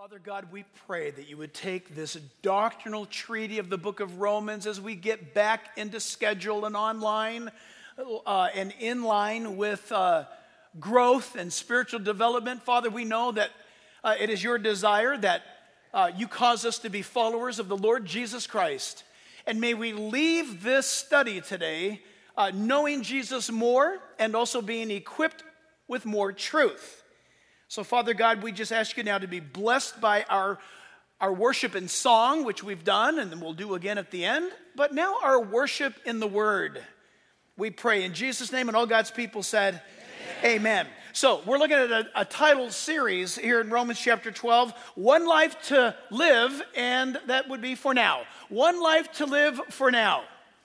Father God, we pray that you would take this doctrinal treaty of the book of Romans as we get back into schedule and online and in line with growth and spiritual development. Father, we know that it is your desire that you cause us to be followers of the Lord Jesus Christ. And may we leave this study today knowing Jesus more and also being equipped with more truth. So, Father God, we just ask you now to be blessed by our worship in song, which we've done, and then we'll do again at the end. But now our worship in the Word. We pray in Jesus' name, and all God's people said, Amen. So, we're looking at a title series here in Romans chapter 12, One Life to Live, and that would be for now. One life to live for now.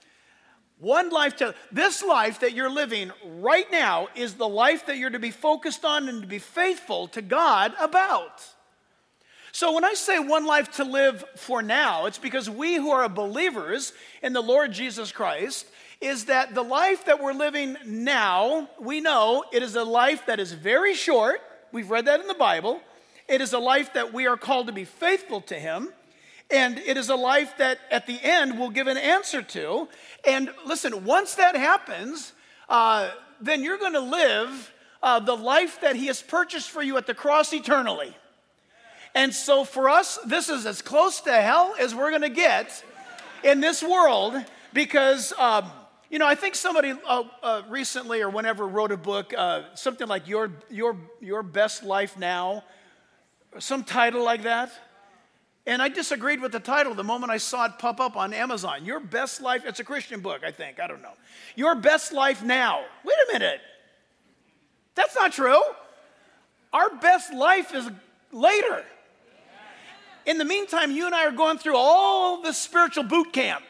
This life that you're living right now is the life that you're to be focused on and to be faithful to God about. So when I say one life to live for now, it's because we who are believers in the Lord Jesus Christ is that the life that we're living now, we know it is a life that is very short. We've read that in the Bible. It is a life that we are called to be faithful to Him. And it is a life that at the end we'll give an answer to. And listen, once that happens, then you're going to live the life that He has purchased for you at the cross eternally. And so for us, this is as close to hell as we're going to get in this world because, I think somebody recently or whenever wrote a book, something like Your Best Life Now, some title like that. And I disagreed with the title the moment I saw it pop up on Amazon. Your Best Life, it's a Christian book, I think, I don't know. Your Best Life Now. Wait a minute. That's not true. Our best life is later. In the meantime, you and I are going through all this spiritual boot camp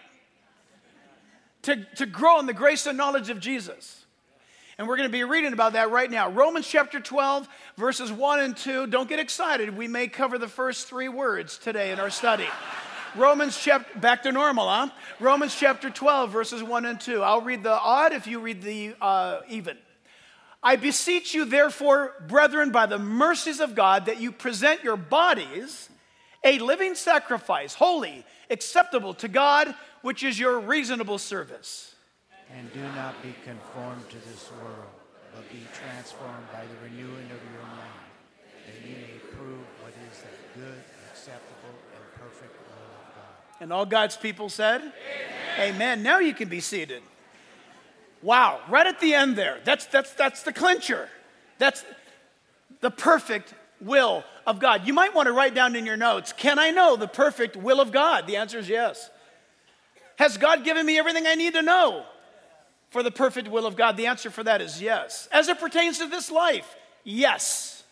to grow in the grace and knowledge of Jesus. And we're going to be reading about that right now. Romans chapter 12, verses 1 and 2. Don't get excited. We may cover the first 3 words today in our study. Back to normal, huh? Romans chapter 12, verses 1 and 2. I'll read the odd if you read the even. I beseech you, therefore, brethren, by the mercies of God, that you present your bodies a living sacrifice, holy, acceptable to God, which is your reasonable service. And do not be conformed to this world, but be transformed by the renewing of your mind, that you may prove what is that good, acceptable, and perfect will of God. And all God's people said, Amen. Amen. Now you can be seated. Wow, right at the end there. That's the clincher. That's the perfect will of God. You might want to write down in your notes, can I know the perfect will of God? The answer is yes. Has God given me everything I need to know for the perfect will of God? The answer for that is yes. As it pertains to this life, yes.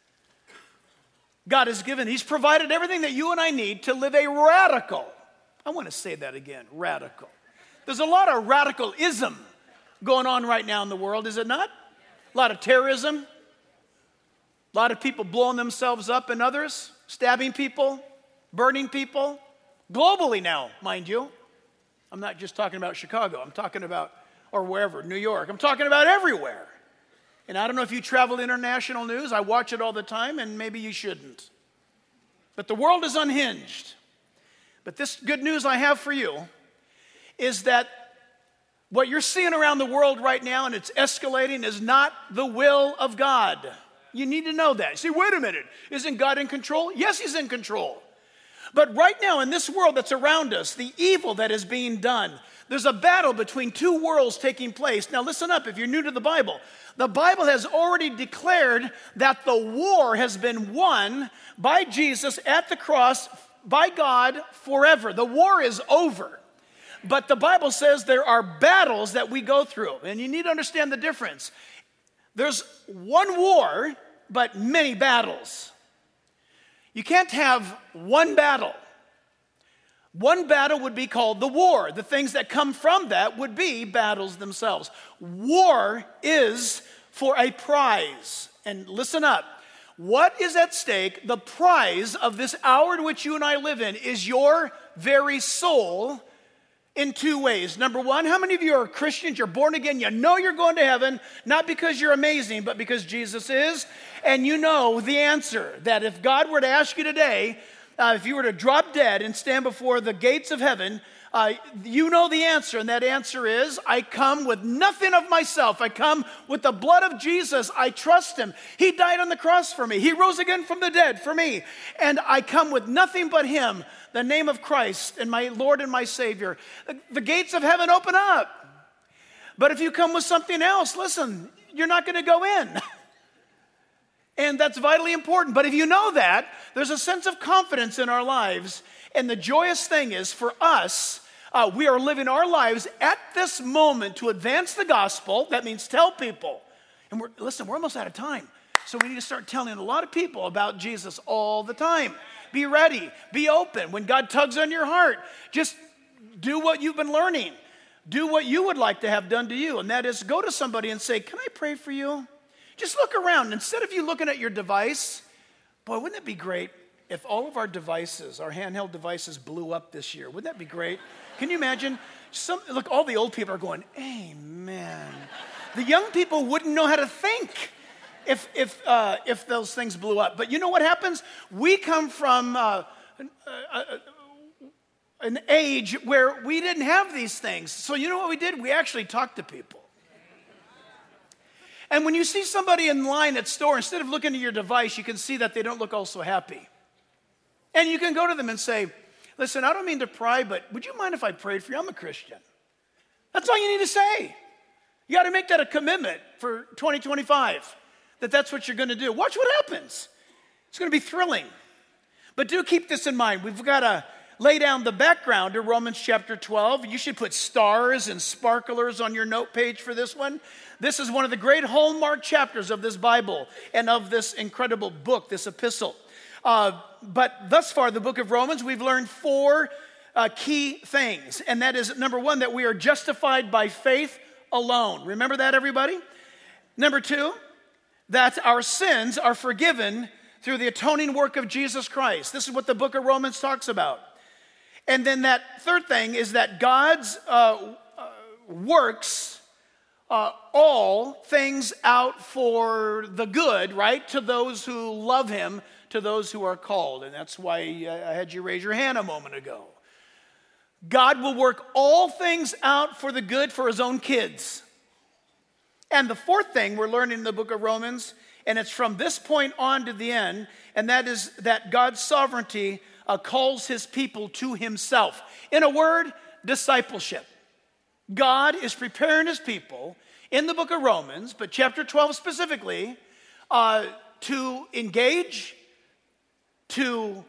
God has given, He's provided everything that you and I need to live a radical. I want to say that again, radical. There's a lot of radicalism going on right now in the world, is it not? A lot of terrorism, a lot of people blowing themselves up and others, stabbing people, burning people, globally now, mind you. I'm not just talking about Chicago, I'm talking about or wherever, New York. I'm talking about everywhere. And I don't know if you travel international news. I watch it all the time, and maybe you shouldn't. But the world is unhinged. But this good news I have for you is that what you're seeing around the world right now, and it's escalating, is not the will of God. You need to know that. See, wait a minute. Isn't God in control? Yes, He's in control. But right now in this world that's around us, the evil that is being done, there's a battle between 2 worlds taking place. Now listen up, if you're new to the Bible has already declared that the war has been won by Jesus at the cross by God forever. The war is over. But the Bible says there are battles that we go through, and you need to understand the difference. There's one war, but many battles. You can't have one battle. One battle would be called the war. The things that come from that would be battles themselves. War is for a prize. And listen up. What is at stake? The prize of this hour in which you and I live in is your very soul in two ways. Number one, how many of you are Christians? You're born again. You know you're going to heaven, not because you're amazing, but because Jesus is. And you know the answer, that if God were to ask you today, if you were to drop dead and stand before the gates of heaven, you know the answer. And that answer is, I come with nothing of myself. I come with the blood of Jesus. I trust him. He died on the cross for me. He rose again from the dead for me. And I come with nothing but him, the name of Christ and my Lord and my Savior. The gates of heaven open up. But if you come with something else, listen, you're not going to go in. And that's vitally important. But if you know that, there's a sense of confidence in our lives. And the joyous thing is, for us, we are living our lives at this moment to advance the gospel. That means tell people. And we're almost out of time. So we need to start telling a lot of people about Jesus all the time. Be ready. Be open. When God tugs on your heart, just do what you've been learning. Do what you would like to have done to you. And that is, go to somebody and say, can I pray for you? Just look around. Instead of you looking at your device, boy, wouldn't it be great if all of our devices, our handheld devices, blew up this year? Wouldn't that be great? Can you imagine? Look, all the old people are going, amen. The young people wouldn't know how to think if those things blew up. But you know what happens? We come from an age where we didn't have these things. So you know what we did? We actually talked to people. And when you see somebody in line at store, instead of looking at your device, you can see that they don't look all so happy. And you can go to them and say, listen, I don't mean to pry, but would you mind if I prayed for you? I'm a Christian. That's all you need to say. You got to make that a commitment for 2025, that's what you're going to do. Watch what happens. It's going to be thrilling. But do keep this in mind. We've got to lay down the background to Romans chapter 12. You should put stars and sparklers on your note page for this one. This is one of the great hallmark chapters of this Bible and of this incredible book, this epistle. But thus far, the book of Romans, we've learned four key things. And that is, number one, that we are justified by faith alone. Remember that, everybody? Number two, that our sins are forgiven through the atoning work of Jesus Christ. This is what the book of Romans talks about. And then that third thing is that God's works all things out for the good, right? To those who love him, to those who are called. And that's why I had you raise your hand a moment ago. God will work all things out for the good for his own kids. And the fourth thing we're learning in the book of Romans, and it's from this point on to the end, and that is that God's sovereignty calls his people to himself. In a word, discipleship. God is preparing his people in the book of Romans, but chapter 12 specifically, to engage, to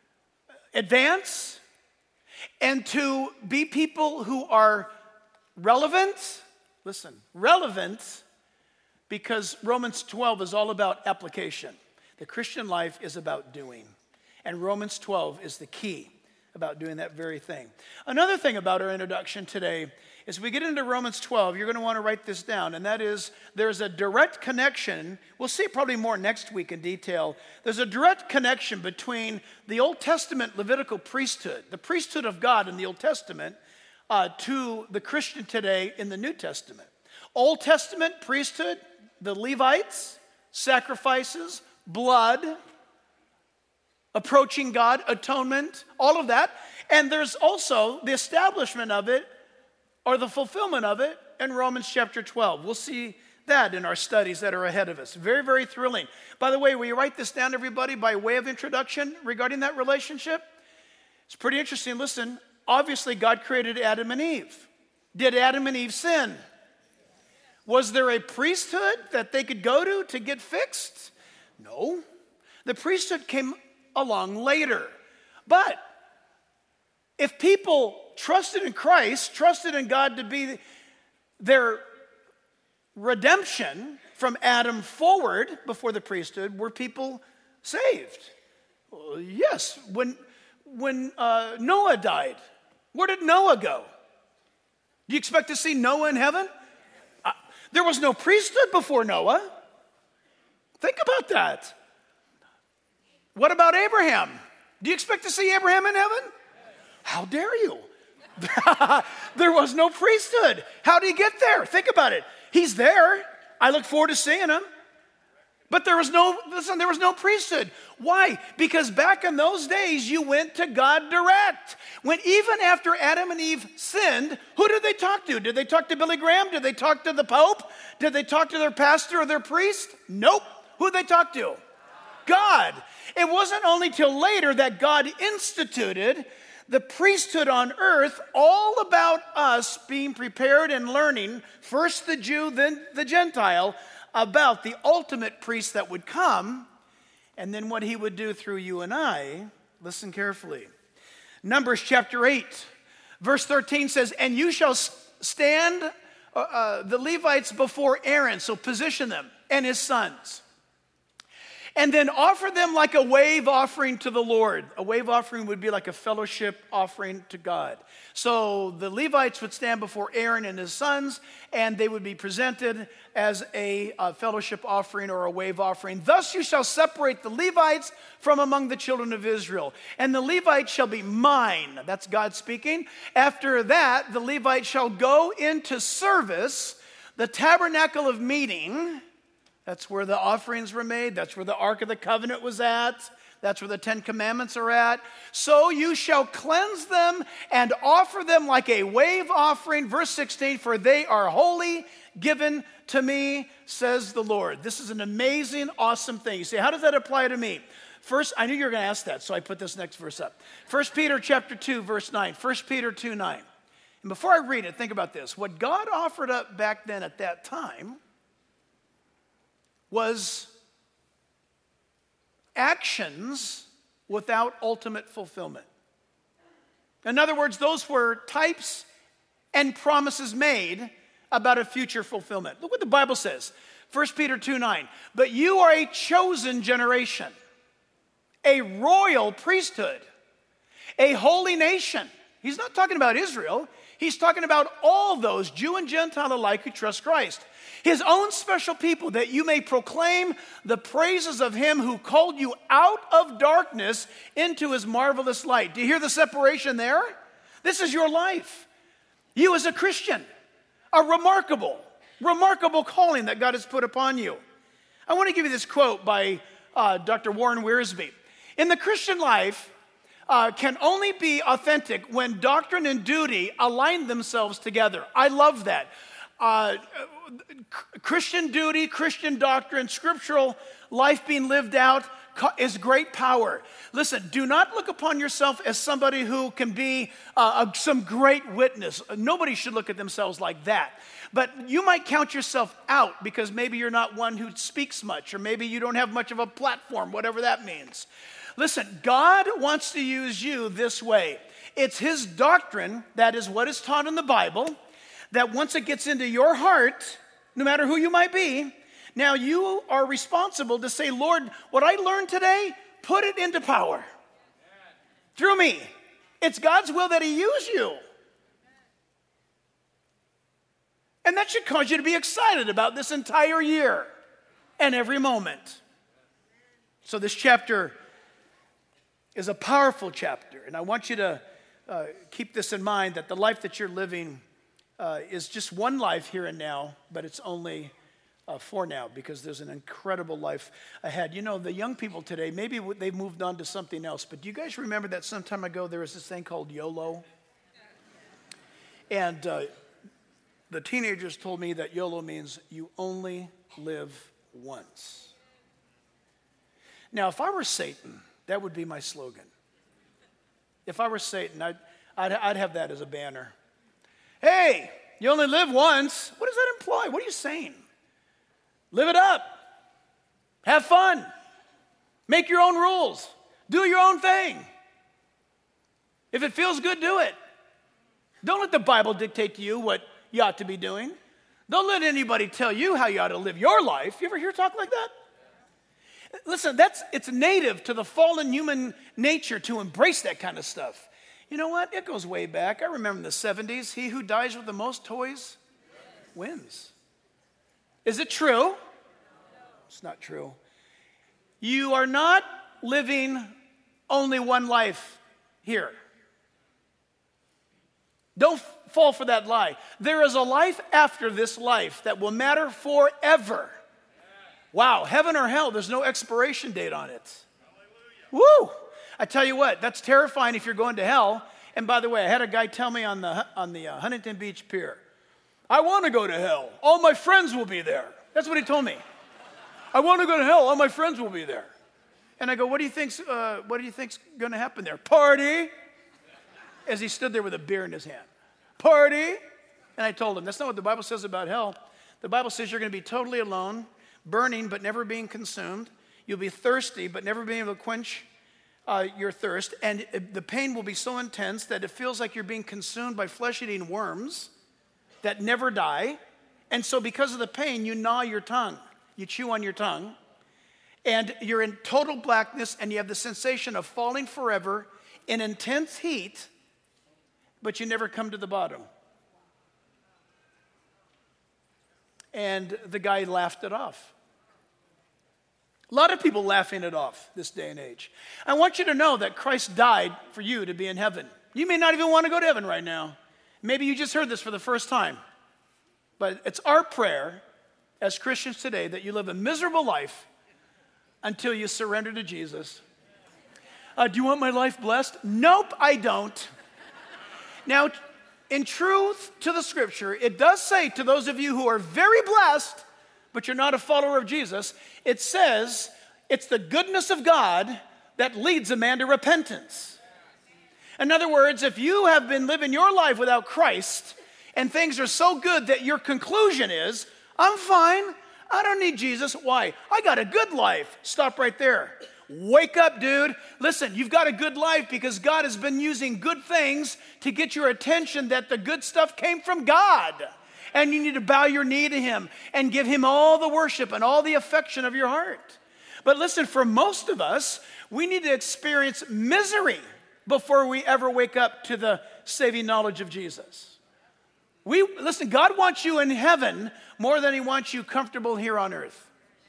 advance, and to be people who are relevant. Listen, relevant, because Romans 12 is all about application. The Christian life is about doing. And Romans 12 is the key about doing that very thing. Another thing about our introduction today is we get into Romans 12, you're going to want to write this down, and that is there's a direct connection. We'll see it probably more next week in detail. There's a direct connection between the Old Testament Levitical priesthood, the priesthood of God in the Old Testament, to the Christian today in the New Testament. Old Testament priesthood, the Levites, sacrifices, blood, approaching God, atonement, all of that. And there's also the establishment of it, or the fulfillment of it, in Romans chapter 12. We'll see that in our studies that are ahead of us. Very, very thrilling. By the way, will you write this down, everybody, by way of introduction regarding that relationship? It's pretty interesting. Listen, obviously God created Adam and Eve. Did Adam and Eve sin? Was there a priesthood that they could go to get fixed? No. The priesthood came along later. But if people trusted in Christ, trusted in God to be their redemption from Adam forward before the priesthood, were people saved? Well, yes. When Noah died, where did Noah go? Do you expect to see Noah in heaven? There was no priesthood before Noah. Think about that. What about Abraham? Do you expect to see Abraham in heaven? How dare you? There was no priesthood. How did he get there? Think about it. He's there. I look forward to seeing him. But there was no priesthood. Why? Because back in those days, you went to God direct. When even after Adam and Eve sinned, who did they talk to? Did they talk to Billy Graham? Did they talk to the Pope? Did they talk to their pastor or their priest? Nope. Who did they talk to? God. It wasn't only till later that God instituted the priesthood on earth, all about us being prepared and learning, first the Jew, then the Gentile, about the ultimate priest that would come, and then what he would do through you and I. Listen carefully. Numbers chapter 8, verse 13 says, and you shall stand the Levites before Aaron, so position them, and his sons. And then offer them like a wave offering to the Lord. A wave offering would be like a fellowship offering to God. So the Levites would stand before Aaron and his sons, and they would be presented as a fellowship offering or a wave offering. Thus you shall separate the Levites from among the children of Israel. And the Levites shall be mine. That's God speaking. After that, the Levites shall go into service, the tabernacle of meeting. That's where the offerings were made. That's where the Ark of the Covenant was at. That's where the Ten Commandments are at. So you shall cleanse them and offer them like a wave offering. Verse 16, for they are holy, given to me, says the Lord. This is an amazing, awesome thing. You say, how does that apply to me? First, I knew you were going to ask that, so I put this next verse up. 1 Peter chapter 2, verse 9. 1 Peter 2, 9. And before I read it, think about this. What God offered up back then at that time was actions without ultimate fulfillment. In other words, those were types and promises made about a future fulfillment. Look what the Bible says. 1 Peter 2:9. But you are a chosen generation, a royal priesthood, a holy nation. He's not talking about Israel. He's talking about all those, Jew and Gentile alike, who trust Christ. His own special people, that you may proclaim the praises of him who called you out of darkness into his marvelous light. Do you hear the separation there? This is your life. You as a Christian, a remarkable calling that God has put upon you. I want to give you this quote by Dr. Warren Wiersbe. In the Christian life, can only be authentic when doctrine and duty align themselves together. I love that. Christian duty, Christian doctrine, scriptural life being lived out is great power. Listen, do not look upon yourself as somebody who can be some great witness. Nobody should look at themselves like that. But you might count yourself out because maybe you're not one who speaks much, or maybe you don't have much of a platform, whatever that means. Listen, God wants to use you this way. It's his doctrine, that is what is taught in the Bible, that once it gets into your heart, no matter who you might be, now you are responsible to say, Lord, what I learned today, put it into power through me. It's God's will that he use you. And that should cause you to be excited about this entire year and every moment. So this chapter is a powerful chapter, and I want you to keep this in mind, that the life that you're living is just one life here and now, but it's only for now, because there's an incredible life ahead. You know, the young people today, maybe they've moved on to something else, but do you guys remember that some time ago there was this thing called YOLO? And the teenagers told me that YOLO means you only live once. Now, if I were Satan, that would be my slogan. If I were Satan, I'd have that as a banner. Hey, you only live once. What does that imply? What are you saying? Live it up. Have fun. Make your own rules. Do your own thing. If it feels good, do it. Don't let the Bible dictate to you what you ought to be doing. Don't let anybody tell you how you ought to live your life. You ever hear talk like that? Listen, it's native to the fallen human nature to embrace that kind of stuff. You know what? It goes way back. I remember in the 70s, he who dies with the most toys wins. Is it true? It's not true. You are not living only one life here. Don't fall for that lie. There is a life after this life that will matter forever. Wow, heaven or hell, there's no expiration date on it. Woo! I tell you what, that's terrifying if you're going to hell. And by the way, I had a guy tell me on the Huntington Beach Pier, I want to go to hell. All my friends will be there. That's what he told me. I want to go to hell. All my friends will be there. And I go, what do you think's going to happen there? Party? As he stood there with a beer in his hand. Party? And I told him, that's not what the Bible says about hell. The Bible says you're going to be totally alone, burning but never being consumed. You'll be thirsty but never being able to quench your thirst. And the pain will be so intense that it feels like you're being consumed by flesh-eating worms that never die. And so because of the pain, you gnaw your tongue. You chew on your tongue. And you're in total blackness, and you have the sensation of falling forever in intense heat, but you never come to the bottom. And the guy laughed it off. A lot of people laughing it off this day and age. I want you to know that Christ died for you to be in heaven. You may not even want to go to heaven right now. Maybe you just heard this for the first time. But it's our prayer as Christians today that you live a miserable life until you surrender to Jesus. Do you want my life blessed? Nope, I don't. Now, in truth to the scripture, it does say to those of you who are very blessed, but you're not a follower of Jesus, it says it's the goodness of God that leads a man to repentance. In other words, if you have been living your life without Christ and things are so good that your conclusion is, I'm fine, I don't need Jesus. Why? I got a good life. Stop right there. Wake up, dude. Listen, you've got a good life because God has been using good things to get your attention that the good stuff came from God. And you need to bow your knee to him and give him all the worship and all the affection of your heart. But listen, for most of us, we need to experience misery before we ever wake up to the saving knowledge of Jesus. Listen, God wants you in heaven more than he wants you comfortable here on earth.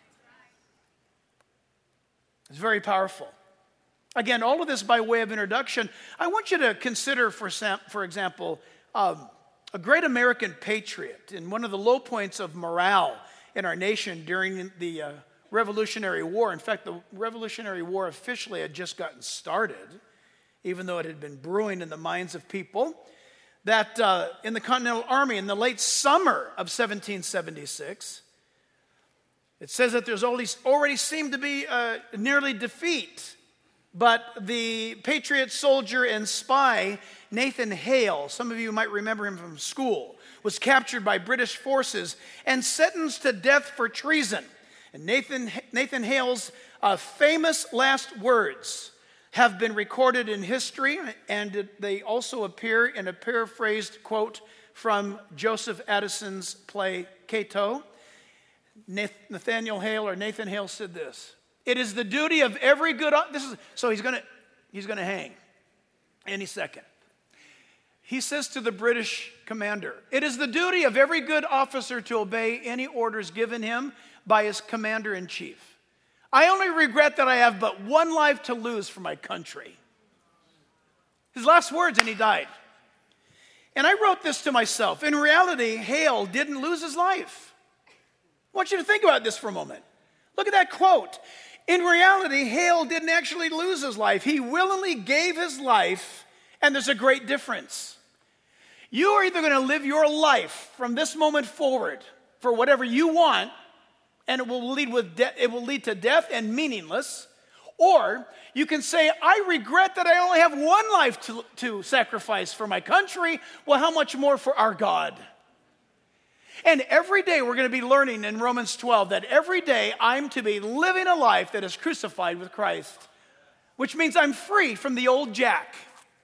It's very powerful. Again, all of this by way of introduction. I want you to consider, for example, a great American patriot in one of the low points of morale in our nation during the Revolutionary War. In fact, the Revolutionary War officially had just gotten started, even though it had been brewing in the minds of people. That in the Continental Army in the late summer of 1776, it says that there's already seemed to be nearly defeat. But the patriot soldier and spy, Nathan Hale, some of you might remember him from school, was captured by British forces and sentenced to death for treason. And Nathan Hale's famous last words have been recorded in history, and they also appear in a paraphrased quote from Joseph Addison's play Cato. Nathan Hale said this: "It is the duty of every good." So he's going to hang any second. He says to the British commander, "It is the duty of every good officer to obey any orders given him by his commander-in-chief. I only regret that I have but one life to lose for my country." His last words, and he died. And I wrote this to myself. In reality, Hale didn't lose his life. I want you to think about this for a moment. Look at that quote. In reality, Hale didn't actually lose his life. He willingly gave his life, and there's a great difference. You are either going to live your life from this moment forward for whatever you want, and it will lead to death and meaningless, or you can say, I regret that I only have one life to sacrifice for my country. Well, how much more for our God? And every day we're going to be learning in Romans 12 that every day I'm to be living a life that is crucified with Christ, which means I'm free from the old Jack.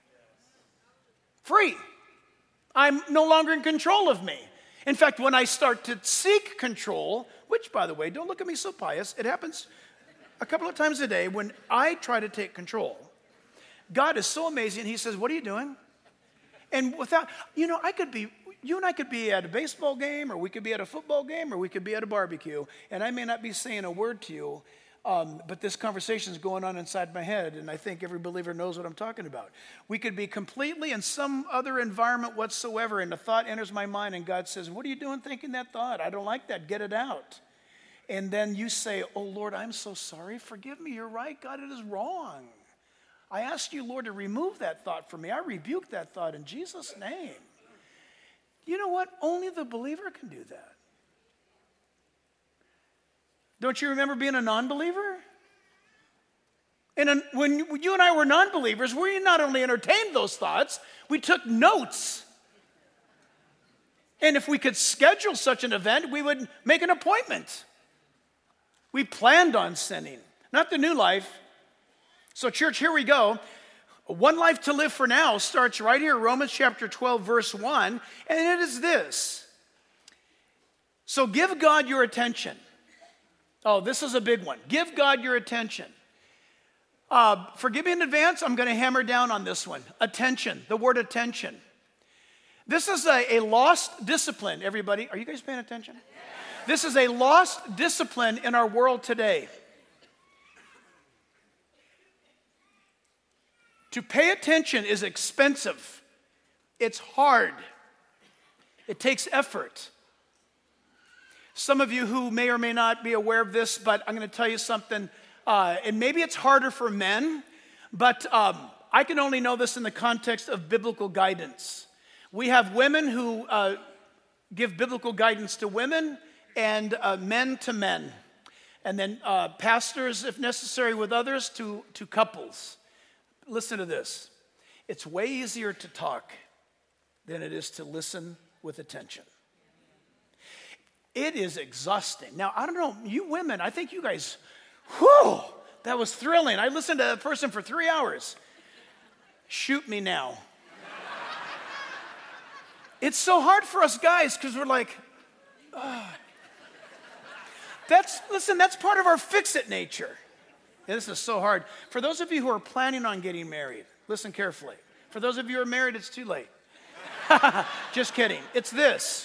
Free. I'm no longer in control of me. In fact, when I start to seek control, which, by the way, don't look at me so pious, it happens a couple of times a day when I try to take control. God is so amazing. He says, what are you doing? And without, you and I could be at a baseball game, or we could be at a football game, or we could be at a barbecue, and I may not be saying a word to you, But this conversation is going on inside my head, and I think every believer knows what I'm talking about. We could be completely in some other environment whatsoever, and a thought enters my mind, and God says, what are you doing thinking that thought? I don't like that. Get it out. And then you say, oh, Lord, I'm so sorry. Forgive me. You're right. God, it is wrong. I ask you, Lord, to remove that thought from me. I rebuke that thought in Jesus' name. You know what? Only the believer can do that. Don't you remember being a non-believer? And when you and I were non-believers, we not only entertained those thoughts, we took notes. And if we could schedule such an event, we would make an appointment. We planned on sinning, not the new life. So church, here we go. One life to live for now starts right here, Romans chapter 12, verse 1, and it is this. So give God your attention. Oh, this is a big one. Give God your attention. Forgive me in advance, I'm going to hammer down on this one. Attention, the word attention. This is a lost discipline, everybody. Are you guys paying attention? This is a lost discipline in our world today. To pay attention is expensive. It's hard. It takes effort. Some of you who may or may not be aware of this, but I'm going to tell you something, and maybe it's harder for men, but I can only know this in the context of biblical guidance. We have women who give biblical guidance to women and men to men, and then pastors, if necessary, with others to couples. Listen to this. It's way easier to talk than it is to listen with attention. It is exhausting. Now, I don't know, you women, I think you guys, that was thrilling. I listened to that person for 3 hours. Shoot me now. It's so hard for us guys because we're like, that's part of our fix-it nature. And this is so hard. For those of you who are planning on getting married, listen carefully. For those of you who are married, it's too late. Just kidding. It's this.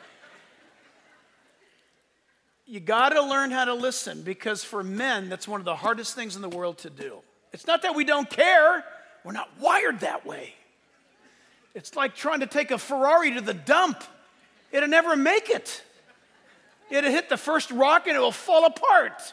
You got to learn how to listen, because for men, that's one of the hardest things in the world to do. It's not that we don't care. We're not wired that way. It's like trying to take a Ferrari to the dump. It'll never make it. It'll hit the first rock and it will fall apart.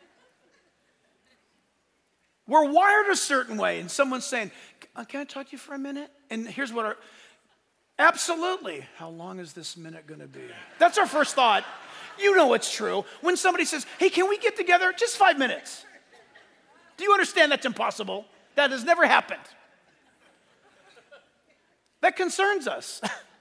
We're wired a certain way. And someone's saying, can I talk to you for a minute? And here's what absolutely. How long is this minute going to be? That's our first thought. You know it's true. When somebody says, hey, can we get together? Just 5 minutes. Do you understand that's impossible? That has never happened. That concerns us.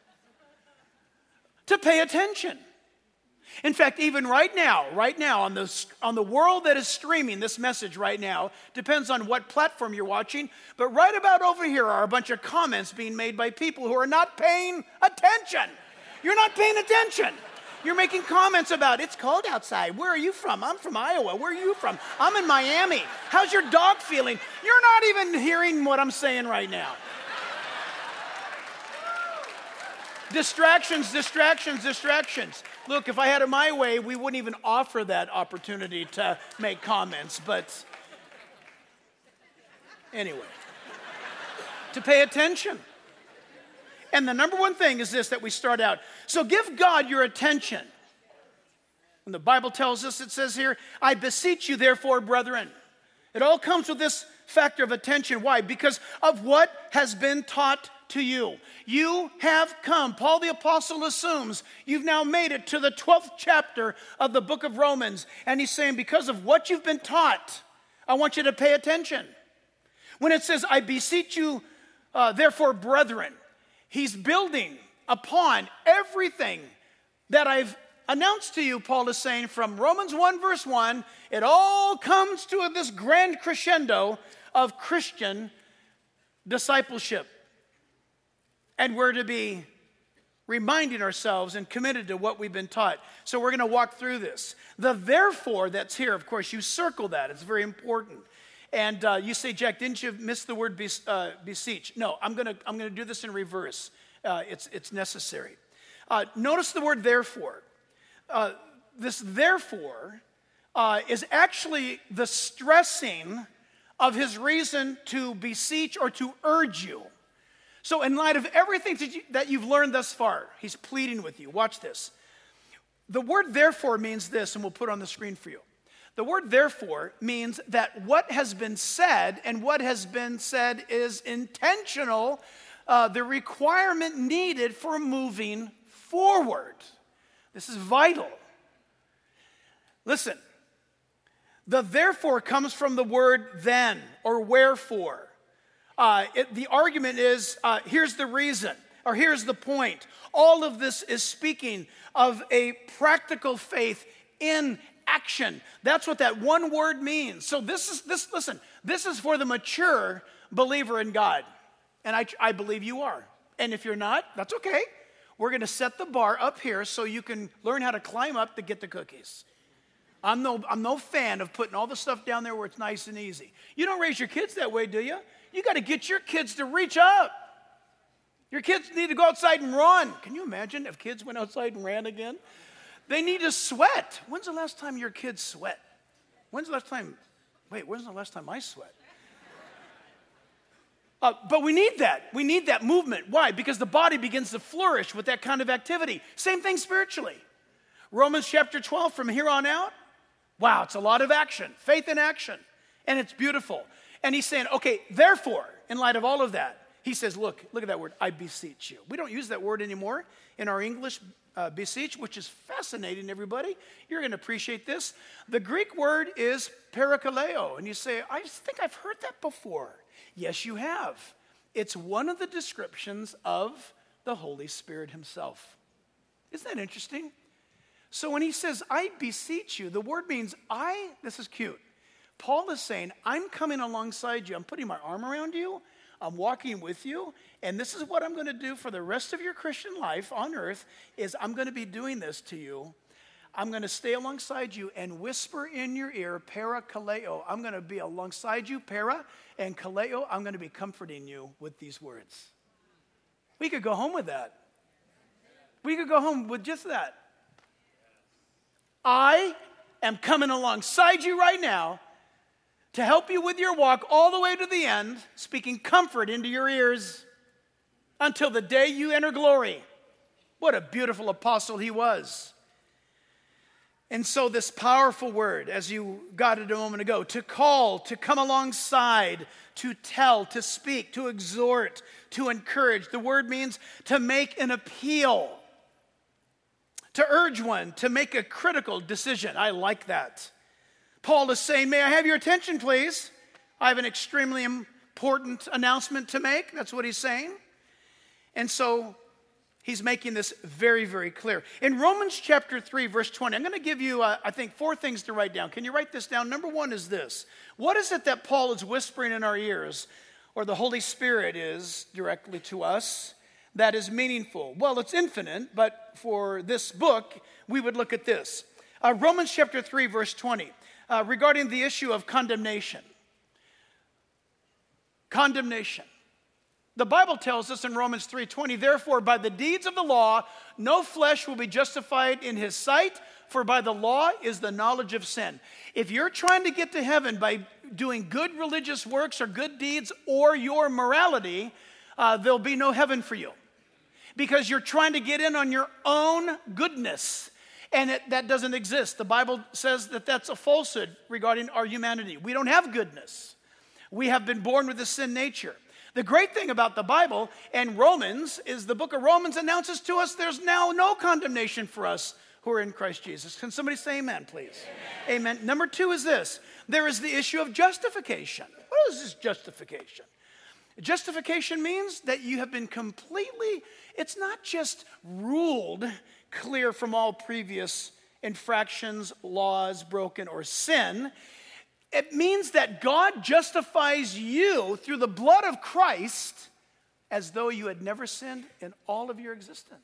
To pay attention. In fact, even right now on the world that is streaming this message right now, depends on what platform you're watching, but right about over here are a bunch of comments being made by people who are not paying attention. You're not paying attention. You're making comments about, it's cold outside. Where are you from? I'm from Iowa. Where are you from? I'm in Miami. How's your dog feeling? You're not even hearing what I'm saying right now. Distractions. Look, if I had it my way, we wouldn't even offer that opportunity to make comments. But anyway, to pay attention. And the number one thing is this, that we start out. So give God your attention. When the Bible tells us, it says here, I beseech you, therefore, brethren. It all comes with this factor of attention. Why? Because of what has been taught to you. You have come. Paul the Apostle assumes you've now made it to the 12th chapter of the book of Romans. And he's saying, because of what you've been taught, I want you to pay attention. When it says, I beseech you, therefore, brethren, he's building upon everything that I've announced to you, Paul is saying, from Romans 1, verse 1, it all comes to this grand crescendo of Christian discipleship. And we're to be reminding ourselves and committed to what we've been taught. So we're going to walk through this. The therefore that's here, of course, you circle that. It's very important. And you say, Jack, didn't you miss the word beseech? No, I'm going to do this in reverse. It's necessary. Notice the word therefore. This therefore is actually the stressing of his reason to beseech or to urge you. So in light of everything that you've learned thus far, he's pleading with you. Watch this. The word therefore means this, and we'll put it on the screen for you. The word therefore means that what has been said, and what has been said is intentional, the requirement needed for moving forward. This is vital. Listen, the therefore comes from the word then or wherefore. The argument is, here's the reason, or here's the point. All of this is speaking of a practical faith in action. That's what that one word means. So this is for the mature believer in God. And I believe you are. And if you're not, that's okay. We're going to set the bar up here so you can learn how to climb up to get the cookies. I'm no fan of putting all the stuff down there where it's nice and easy. You don't raise your kids that way, do you? You got to get your kids to reach up. Your kids need to go outside and run. Can you imagine if kids went outside and ran again? They need to sweat. When's the last time your kids sweat? When's the last time I sweat? But we need that. We need that movement. Why? Because the body begins to flourish with that kind of activity. Same thing spiritually. Romans chapter 12, from here on out, wow, it's a lot of action, faith in action, and it's beautiful. And he's saying, okay, therefore, in light of all of that, he says, look at that word, I beseech you. We don't use that word anymore in our English, beseech, which is fascinating, everybody. You're going to appreciate this. The Greek word is parakaleo, and you say, I think I've heard that before. Yes, you have. It's one of the descriptions of the Holy Spirit himself. Isn't that interesting? So when he says, I beseech you, the word means this is cute. Paul is saying, I'm coming alongside you. I'm putting my arm around you. I'm walking with you. And this is what I'm going to do for the rest of your Christian life on earth is I'm going to be doing this to you. I'm going to stay alongside you and whisper in your ear, parakaleo. I'm going to be alongside you, para, and kaleo. I'm going to be comforting you with these words. We could go home with that. We could go home with just that. I am coming alongside you right now to help you with your walk all the way to the end, speaking comfort into your ears until the day you enter glory. What a beautiful apostle he was. And so this powerful word, as you got it a moment ago, to call, to come alongside, to tell, to speak, to exhort, to encourage. The word means to make an appeal, to urge one, to make a critical decision. I like that. Paul is saying, may I have your attention, please? I have an extremely important announcement to make. That's what he's saying. And so he's making this very, very clear. In Romans chapter 3, verse 20, I'm going to give you, I think, 4 things to write down. Can you write this down? Number 1 is this. What is it that Paul is whispering in our ears, or the Holy Spirit is directly to us, that is meaningful? Well, it's infinite, but for this book, we would look at this. Romans chapter 3, verse 20, regarding the issue of condemnation. Condemnation. The Bible tells us in Romans 3:20, therefore, by the deeds of the law, no flesh will be justified in his sight, for by the law is the knowledge of sin. If you're trying to get to heaven by doing good religious works or good deeds or your morality, there'll be no heaven for you. Because you're trying to get in on your own goodness. And that doesn't exist. The Bible says that that's a falsehood regarding our humanity. We don't have goodness. We have been born with a sin nature. The great thing about the Bible and Romans is the book of Romans announces to us there's now no condemnation for us who are in Christ Jesus. Can somebody say amen, please? Amen. Number 2 is this. There is the issue of justification. What is this justification? Justification means that you have been completely, it's not just ruled clear from all previous infractions, laws broken, or sin. It means that God justifies you through the blood of Christ as though you had never sinned in all of your existence.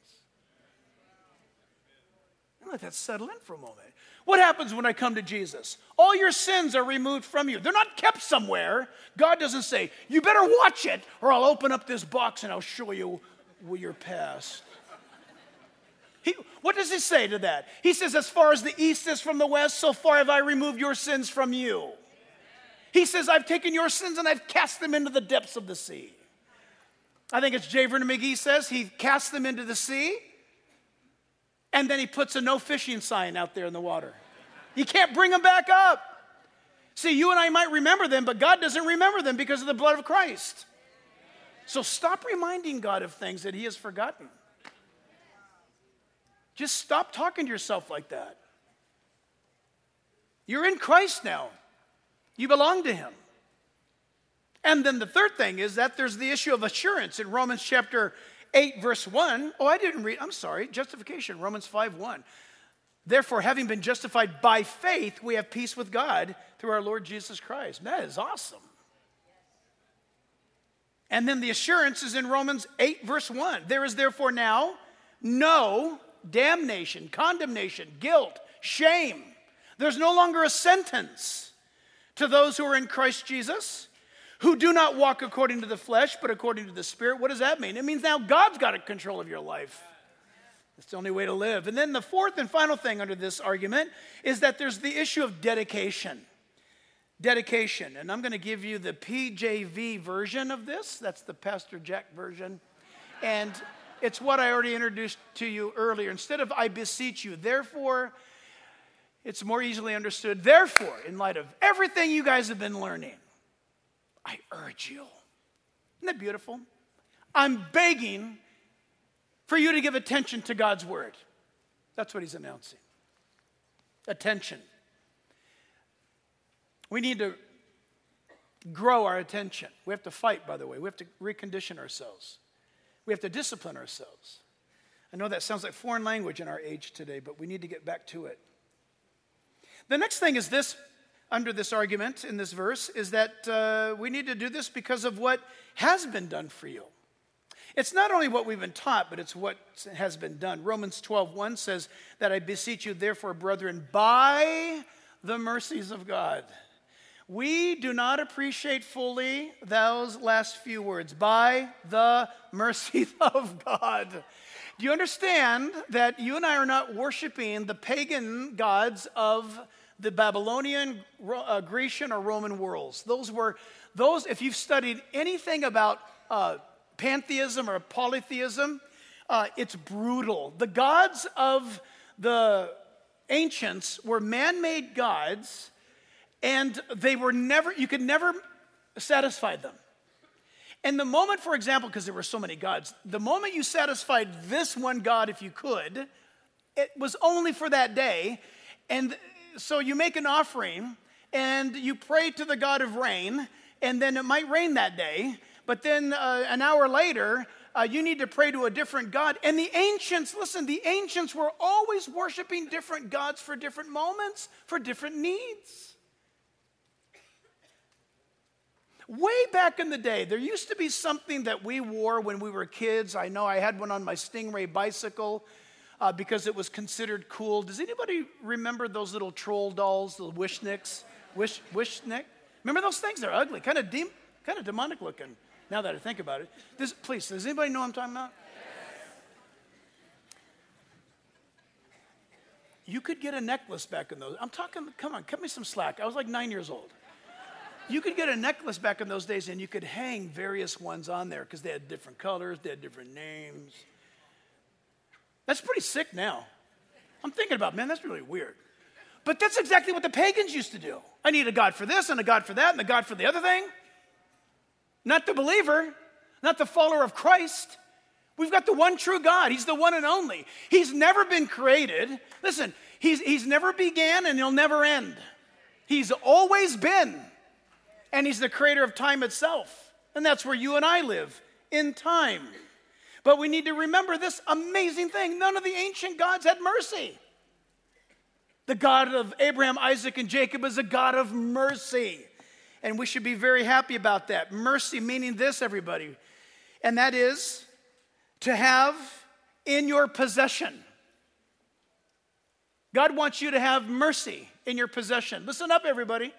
Let that settle in for a moment. What happens when I come to Jesus? All your sins are removed from you. They're not kept somewhere. God doesn't say, you better watch it or I'll open up this box and I'll show you your past. What does he say to that? He says, as far as the east is from the west, so far have I removed your sins from you. He says, I've taken your sins and I've cast them into the depths of the sea. I think it's J. Vernon McGee says he casts them into the sea and then he puts a no fishing sign out there in the water. You can't bring them back up. See, you and I might remember them, but God doesn't remember them because of the blood of Christ. So stop reminding God of things that he has forgotten. Just stop talking to yourself like that. You're in Christ now. You belong to him. And then the third thing is that there's the issue of assurance in Romans chapter 8, verse 1. Oh, I didn't read. I'm sorry. Justification, Romans 5:1. Therefore, having been justified by faith, we have peace with God through our Lord Jesus Christ. That is awesome. And then the assurance is in Romans 8, verse 1. There is therefore now no damnation, condemnation, guilt, shame. There's no longer a sentence to those who are in Christ Jesus, who do not walk according to the flesh, but according to the Spirit. What does that mean? It means now God's got control of your life. It's the only way to live. And then the fourth and final thing under this argument is that there's the issue of dedication. Dedication. And I'm going to give you the PJV version of this. That's the Pastor Jack version. And it's what I already introduced to you earlier. Instead of I beseech you, therefore, it's more easily understood. Therefore, in light of everything you guys have been learning, I urge you. Isn't that beautiful? I'm begging for you to give attention to God's word. That's what he's announcing. Attention. We need to grow our attention. We have to fight, by the way. We have to recondition ourselves. We have to discipline ourselves. I know that sounds like foreign language in our age today, but we need to get back to it. The next thing is this, under this argument in this verse, is that we need to do this because of what has been done for you. It's not only what we've been taught, but it's what has been done. Romans 12:1 says that I beseech you, therefore, brethren, by the mercies of God. We do not appreciate fully those last few words, by the mercies of God. Do you understand that you and I are not worshiping the pagan gods of the Babylonian, Grecian, or Roman worlds? Those, if you've studied anything about pantheism or polytheism, it's brutal. The gods of the ancients were man-made gods, and you could never satisfy them. And the moment, for example, because there were so many gods, the moment you satisfied this one god, if you could, it was only for that day. And so you make an offering, and you pray to the god of rain, and then it might rain that day. But then an hour later, you need to pray to a different god. And the ancients were always worshiping different gods for different moments, for different needs. Way back in the day, there used to be something that we wore when we were kids. I know I had one on my Stingray bicycle because it was considered cool. Does anybody remember those little troll dolls, the Wishniks? Wishnik? Remember those things? They're ugly, kind of demonic looking, now that I think about it. Does anybody know what I'm talking about? You could get a necklace back in those. I'm talking, come on, cut me some slack. I was like 9 years old. You could get a necklace back in those days, and you could hang various ones on there because they had different colors, they had different names. That's pretty sick now. I'm thinking about, man, that's really weird. But that's exactly what the pagans used to do. I need a god for this, and a god for that, and a god for the other thing. Not the believer, not the follower of Christ. We've got the one true God. He's the one and only. He's never been created. Listen, he's never began, and he'll never end. He's always been. And he's the creator of time itself. And that's where you and I live, in time. But we need to remember this amazing thing. None of the ancient gods had mercy. The God of Abraham, Isaac, and Jacob is a God of mercy. And we should be very happy about that. Mercy meaning this, everybody. And that is to have in your possession. God wants you to have mercy in your possession. Listen up, everybody.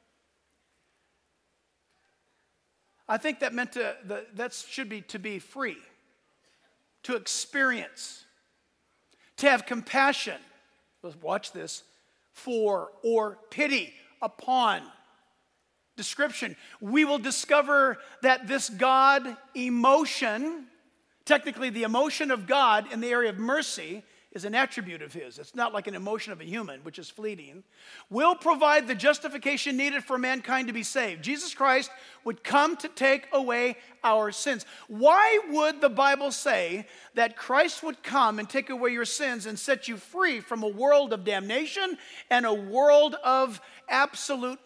I think that meant that should be to be free, to experience, to have compassion, watch this, for or pity upon. Description, we will discover that this God emotion, technically the emotion of God in the area of mercy, is an attribute of his. It's not like an emotion of a human, which is fleeting. Will provide the justification needed for mankind to be saved. Jesus Christ would come to take away our sins. Why would the Bible say that Christ would come and take away your sins and set you free from a world of damnation and a world of absolute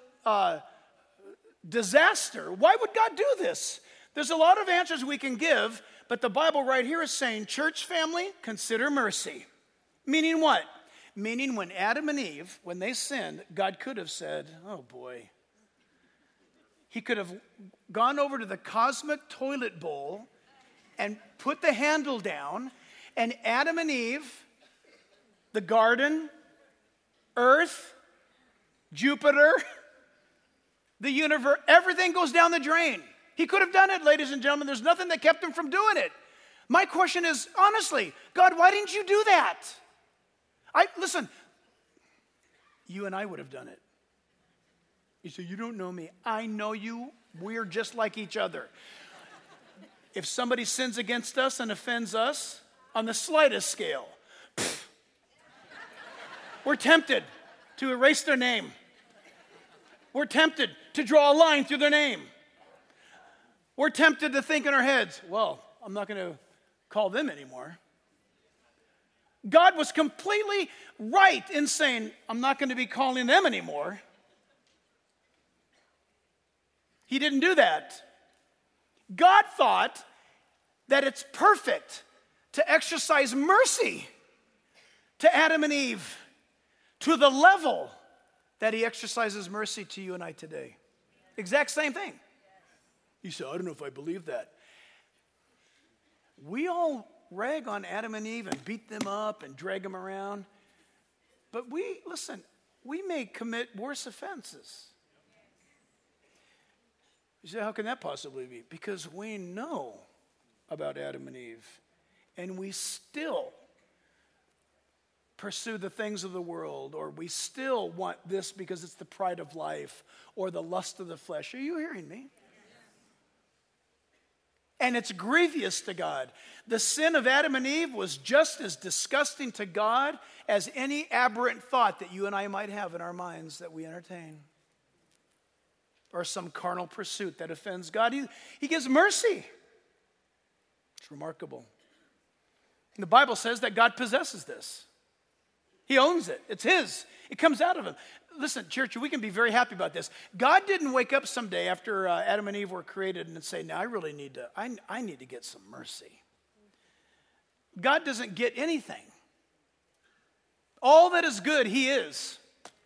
disaster? Why would God do this? There's a lot of answers we can give, but the Bible right here is saying, church family, consider mercy. Meaning what? Meaning when Adam and Eve, when they sinned, God could have said, oh boy. He could have gone over to the cosmic toilet bowl and put the handle down, and Adam and Eve, the garden, Earth, Jupiter, the universe, everything goes down the drain. He could have done it, ladies and gentlemen. There's nothing that kept him from doing it. My question is, honestly, God, why didn't you do that? Listen, you and I would have done it. You say, you don't know me. I know you. We're just like each other. If somebody sins against us and offends us on the slightest scale, we're tempted to erase their name. We're tempted to draw a line through their name. We're tempted to think in our heads, well, I'm not going to call them anymore. God was completely right in saying, I'm not going to be calling them anymore. He didn't do that. God thought that it's perfect to exercise mercy to Adam and Eve to the level that he exercises mercy to you and I today. Exact same thing. You say, I don't know if I believe that. We all rag on Adam and Eve and beat them up and drag them around. But we may commit worse offenses. You say, how can that possibly be? Because we know about Adam and Eve, and we still pursue the things of the world, or we still want this because it's the pride of life or the lust of the flesh. Are you hearing me? And it's grievous to God. The sin of Adam and Eve was just as disgusting to God as any aberrant thought that you and I might have in our minds that we entertain. Or some carnal pursuit that offends God. He gives mercy. It's remarkable. And the Bible says that God possesses this. He owns it. It's his. It comes out of him. Listen, church, we can be very happy about this. God didn't wake up someday after Adam and Eve were created and say, now I really need to, I need to get some mercy. God doesn't get anything. All that is good, he is.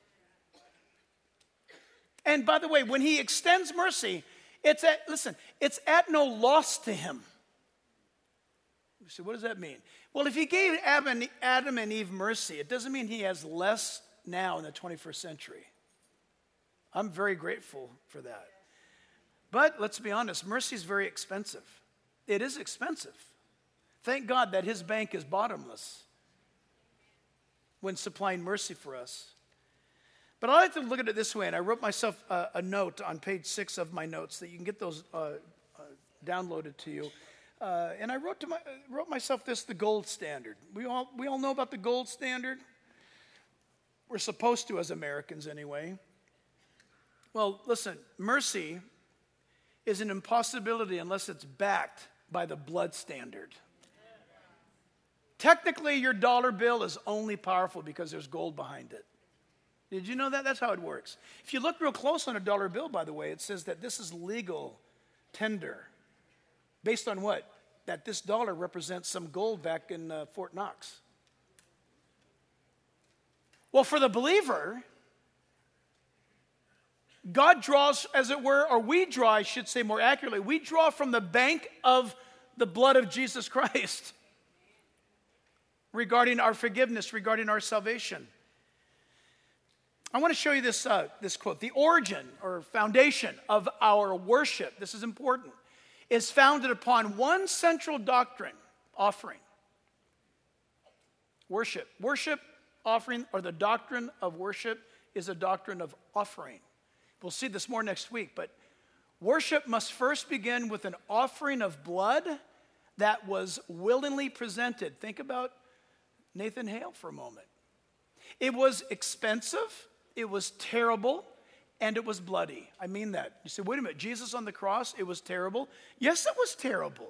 And by the way, when he extends mercy, it's at no loss to him. You say, what does that mean? Well, if he gave Adam and Eve mercy, it doesn't mean he has less now in the 21st century. I'm very grateful for that. But let's be honest, mercy is very expensive. It is expensive. Thank God that his bank is bottomless when supplying mercy for us. But I like to look at it this way, and I wrote myself a note on page 6 of my notes that you can get those downloaded to you. And I wrote myself this, the gold standard. We all know about the gold standard. We're supposed to as Americans anyway. Well, listen, mercy is an impossibility unless it's backed by the blood standard. Technically, your dollar bill is only powerful because there's gold behind it. Did you know that? That's how it works. If you look real close on a dollar bill, by the way, it says that this is legal tender. Based on what? That this dollar represents some gold back in Fort Knox. Well, for the believer, God draws, as it were, or we draw, I should say more accurately, we draw from the bank of the blood of Jesus Christ regarding our forgiveness, regarding our salvation. I want to show you this quote. The origin or foundation of our worship, this is important, is founded upon one central doctrine, offering. Worship. Worship, offering, or the doctrine of worship is a doctrine of offering. We'll see this more next week, but worship must first begin with an offering of blood that was willingly presented. Think about Nathan Hale for a moment. It was expensive, it was terrible, and it was bloody. I mean that. You say, wait a minute, Jesus on the cross, it was terrible? Yes, it was terrible.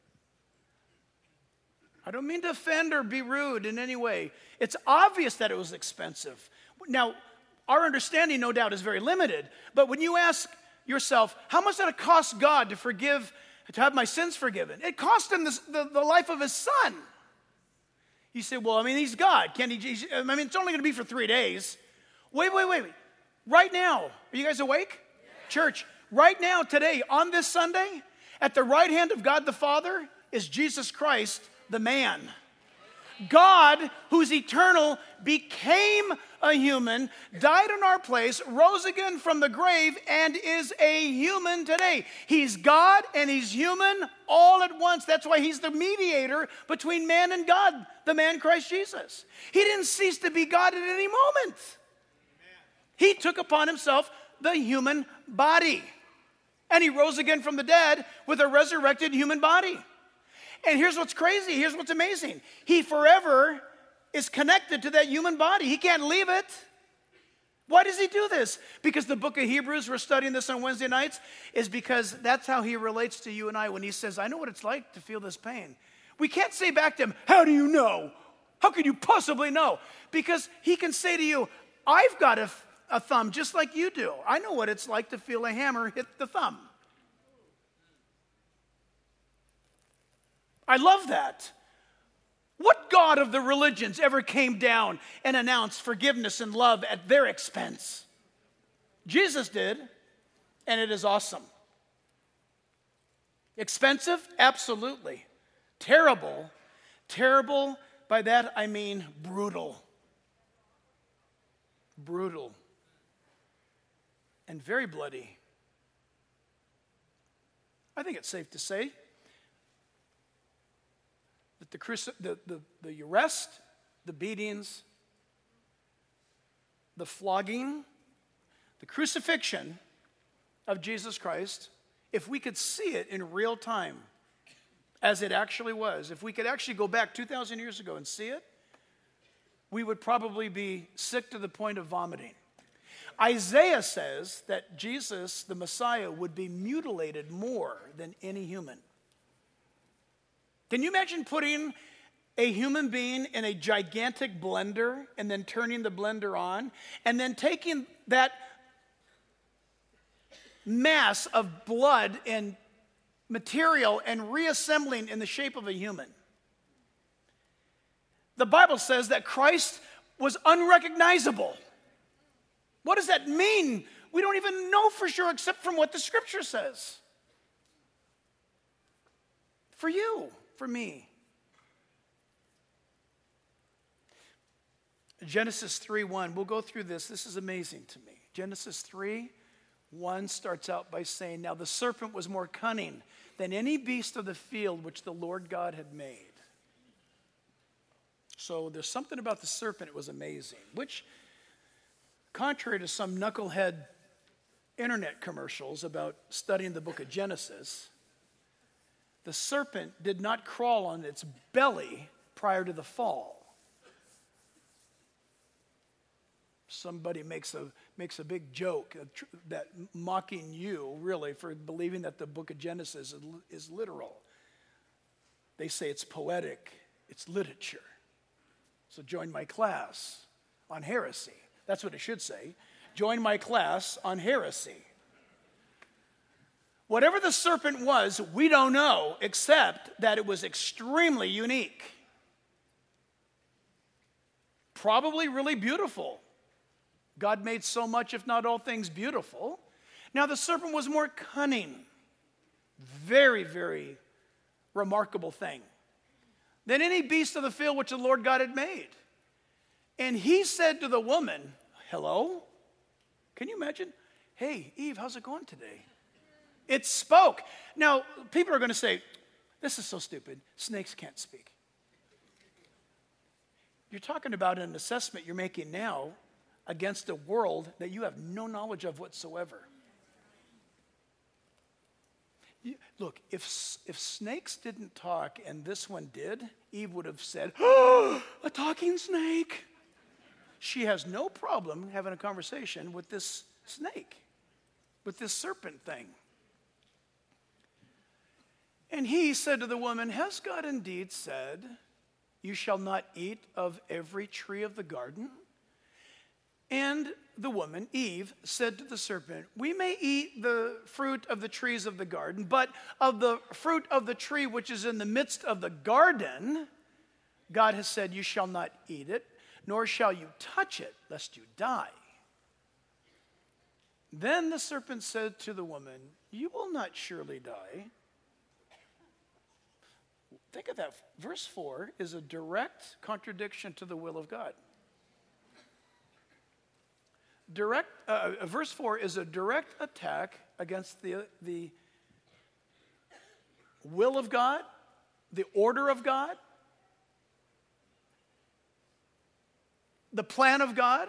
I don't mean to offend or be rude in any way. It's obvious that it was expensive. Now, our understanding, no doubt, is very limited. But when you ask yourself, how much did it cost God to have my sins forgiven? It cost him the life of his son. You say, well, I mean, he's God. It's only going to be for 3 days. Wait. Right now, are you guys awake? Yeah. Church, right now, today, on this Sunday, at the right hand of God the Father is Jesus Christ, the man. God, who's eternal, became a human, died in our place, rose again from the grave, and is a human today. He's God and he's human all at once. That's why he's the mediator between man and God, the man Christ Jesus. He didn't cease to be God at any moment. He took upon himself the human body. And he rose again from the dead with a resurrected human body. And here's what's crazy. Here's what's amazing. He forever is connected to that human body. He can't leave it. Why does he do this? Because the book of Hebrews, we're studying this on Wednesday nights, is because that's how he relates to you and I when he says, I know what it's like to feel this pain. We can't say back to him, how do you know? How could you possibly know? Because he can say to you, I've got a thumb just like you do. I know what it's like to feel a hammer hit the thumb. I love that. What God of the religions ever came down and announced forgiveness and love at their expense? Jesus did, and it is awesome. Expensive? Absolutely. Terrible. Terrible, by that I mean brutal. Brutal. And very bloody. I think it's safe to say that the arrest, the beatings, the flogging, the crucifixion of Jesus Christ, if we could see it in real time, as it actually was, if we could actually go back 2,000 years ago and see it, we would probably be sick to the point of vomiting. Isaiah says that Jesus, the Messiah, would be mutilated more than any human. Can you imagine putting a human being in a gigantic blender and then turning the blender on and then taking that mass of blood and material and reassembling in the shape of a human? The Bible says that Christ was unrecognizable. What does that mean? We don't even know for sure except from what the scripture says. For you, for me. Genesis 3:1, we'll go through this. This is amazing to me. Genesis 3:1 starts out by saying, now the serpent was more cunning than any beast of the field which the Lord God had made. So there's something about the serpent, it was amazing, which, contrary to some knucklehead internet commercials about studying the book of Genesis, the serpent did not crawl on its belly prior to the fall. Somebody makes a big joke that mocking you, really, for believing that the book of Genesis is literal. They say it's poetic, it's literature. So join my class on heresy. That's what it should say. Join my class on heresy. Whatever the serpent was, we don't know, except that it was extremely unique. Probably really beautiful. God made so much, if not all things, beautiful. Now the serpent was more cunning. Very, very remarkable thing. Than any beast of the field which the Lord God had made. And he said to the woman, hello? Can you imagine? Hey, Eve, how's it going today? It spoke. Now, people are going to say, this is so stupid. Snakes can't speak. You're talking about an assessment you're making now against a world that you have no knowledge of whatsoever. Look, if snakes didn't talk and this one did, Eve would have said, "Oh, a talking snake." She has no problem having a conversation with this snake, with this serpent thing. And he said to the woman, "Has God indeed said, 'You shall not eat of every tree of the garden'?" And the woman, Eve, said to the serpent, "We may eat the fruit of the trees of the garden, but of the fruit of the tree which is in the midst of the garden, God has said, 'You shall not eat it, nor shall you touch it, lest you die.' Then the serpent said to the woman, 'You will not surely die.'" Think of that. Verse 4 is a direct contradiction to the will of God. Verse 4 is a direct attack against the will of God, the order of God, the plan of God,